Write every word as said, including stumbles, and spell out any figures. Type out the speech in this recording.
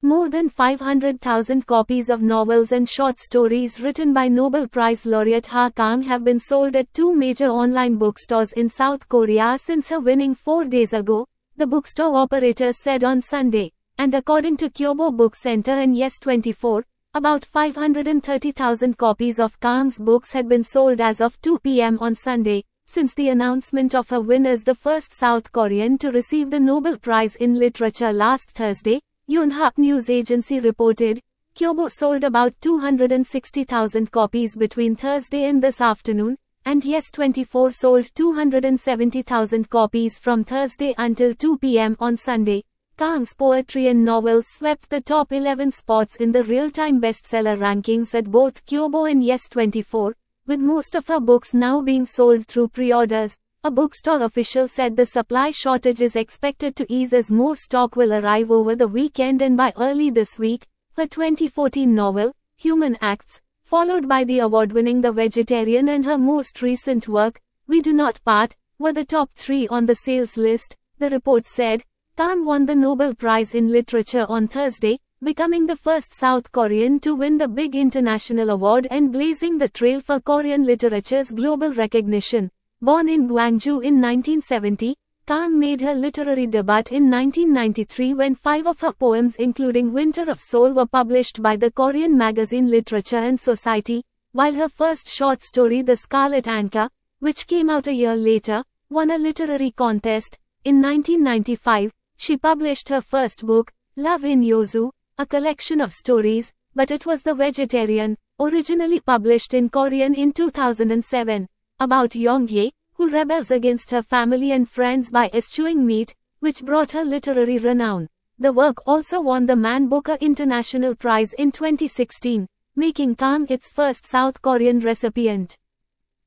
More than five hundred thousand copies of novels and short stories written by Nobel Prize laureate Ha Kang have been sold at two major online bookstores in South Korea since her winning four days ago, the bookstore operator said on Sunday, and according to Kyobo Book Center and Yes twenty-four, about five hundred thirty thousand copies of Kang's books had been sold as of two p m on Sunday, since the announcement of her win as the first South Korean to receive the Nobel Prize in Literature last Thursday. Yonhap news agency reported, Kyobo sold about two hundred sixty thousand copies between Thursday and this afternoon, and Yes twenty-four sold two hundred seventy thousand copies from Thursday until two p m on Sunday. Kang's poetry and novels swept the top eleven spots in the real-time bestseller rankings at both Kyobo and Yes twenty-four, with most of her books now being sold through pre-orders. A bookstore official said the supply shortage is expected to ease as more stock will arrive over the weekend and by early this week. Her twenty fourteen novel, Human Acts, followed by the award-winning The Vegetarian and her most recent work, We Do Not Part, were the top three on the sales list, the report said. Kang won the Nobel Prize in Literature on Thursday, becoming the first South Korean to win the big international award and blazing the trail for Korean literature's global recognition. Born in Gwangju in nineteen seventy, Kang made her literary debut in nineteen ninety-three when five of her poems including Winter of Soul were published by the Korean magazine Literature and Society, while her first short story The Scarlet Anchor, which came out a year later, won a literary contest. In nineteen ninety-five, she published her first book, Love in Yozu, a collection of stories, but it was The Vegetarian, originally published in Korean in two thousand seven. About Yongye, who rebels against her family and friends by eschewing meat, which brought her literary renown. The work also won the Man Booker International Prize in twenty sixteen, making Kang its first South Korean recipient.